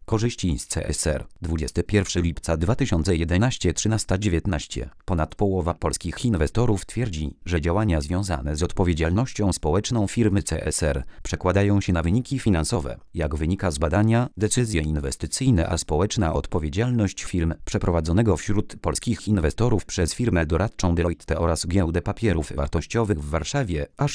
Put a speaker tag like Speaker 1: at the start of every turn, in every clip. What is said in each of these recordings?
Speaker 1: Korzyści z CSR. 21 lipca 2011 13:19. Ponad połowa polskich inwestorów twierdzi, że działania związane z odpowiedzialnością społeczną firmy CSR przekładają się na wyniki finansowe. Jak wynika z badania, decyzje inwestycyjne a społeczna odpowiedzialność firm przeprowadzonego wśród polskich inwestorów przez firmę doradczą Deloitte oraz Giełdę Papierów Wartościowych w Warszawie, aż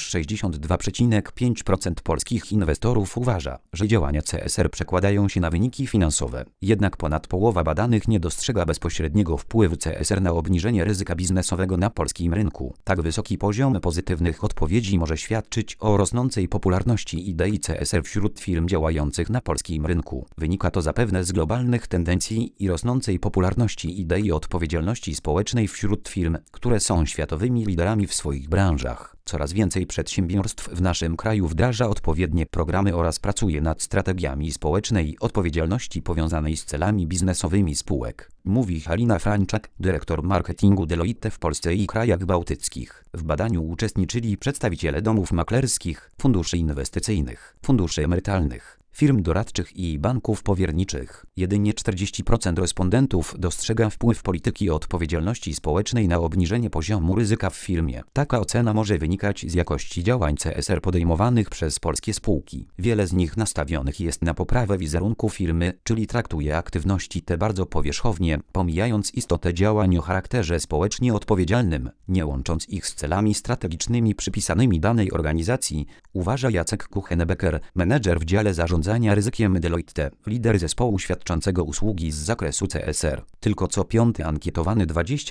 Speaker 1: 62,5% polskich inwestorów uważa, że działania CSR przekładają się na wyniki finansowe. Jednak ponad połowa badanych nie dostrzega bezpośredniego wpływu CSR na obniżenie ryzyka biznesowego na polskim rynku. Tak wysoki poziom pozytywnych odpowiedzi może świadczyć o rosnącej popularności idei CSR wśród firm działających na polskim rynku. Wynika to zapewne z globalnych tendencji i rosnącej popularności idei odpowiedzialności społecznej wśród firm, które są światowymi liderami w swoich branżach. Coraz więcej przedsiębiorstw w naszym kraju wdraża odpowiednie programy oraz pracuje nad strategiami społecznej odpowiedzialności powiązanej z celami biznesowymi spółek, mówi Halina Frańczak, dyrektor marketingu Deloitte w Polsce i krajach bałtyckich. W badaniu uczestniczyli przedstawiciele domów maklerskich, funduszy inwestycyjnych, funduszy emerytalnych, firm doradczych i banków powierniczych. Jedynie 40% respondentów dostrzega wpływ polityki odpowiedzialności społecznej na obniżenie poziomu ryzyka w firmie. Taka ocena może wynikać z jakości działań CSR podejmowanych przez polskie spółki. Wiele z nich nastawionych jest na poprawę wizerunku firmy, czyli traktuje aktywności te bardzo powierzchownie, pomijając istotę działań o charakterze społecznie odpowiedzialnym, nie łącząc ich z celami strategicznymi przypisanymi danej organizacji, uważa Jacek Kuchenbecker, menedżer w dziale zarządzania ryzykiem Deloitte, lider zespołu świadczącego usługi z zakresu CSR. Tylko co piąty ankietowany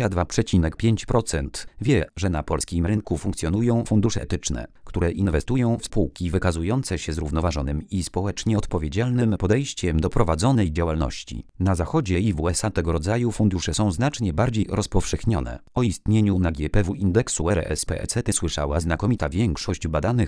Speaker 1: 22,5% wie, że na polskim rynku funkcjonują fundusze etyczne, które inwestują w spółki wykazujące się zrównoważonym i społecznie odpowiedzialnym podejściem do prowadzonej działalności. Na Zachodzie i w USA tego rodzaju fundusze są znacznie bardziej rozpowszechnione. O istnieniu na GPW indeksu RSPECT słyszała znakomita większość badanych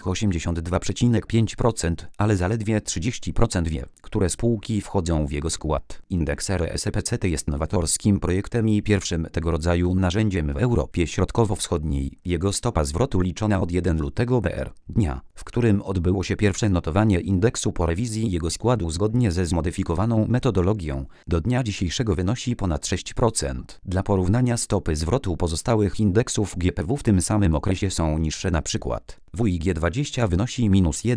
Speaker 1: 82,5%, ale zaledwie 30% wie, które spółki wchodzą w jego skład. Indeks RSPECT jest nowatorskim projektem i pierwszym tego rodzaju narzędziem w Europie Środkowo-Wschodniej. Jego stopa zwrotu liczona od 1 lutego br. dnia, w którym odbyło się pierwsze notowanie indeksu po rewizji jego składu zgodnie ze zmodyfikowaną metodologią, do dnia dzisiejszego wynosi ponad 6%. Dla porównania stopy zwrotu pozostałych indeksów GPW w tym samym okresie są niższe, np. WIG20 wynosi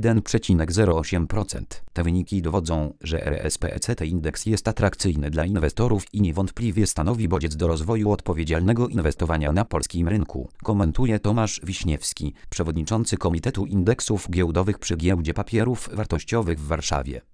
Speaker 1: -1,08%. Te wyniki dowodzą, że RSPECT indeks jest atrakcyjny dla inwestorów i niewątpliwie stanowi bodziec do rozwoju odpowiedzialnego inwestowania na polskim rynku, komentuje Tomasz Wiśniewski, przewodniczący Komitetu Indeksów Giełdowych przy Giełdzie Papierów Wartościowych w Warszawie.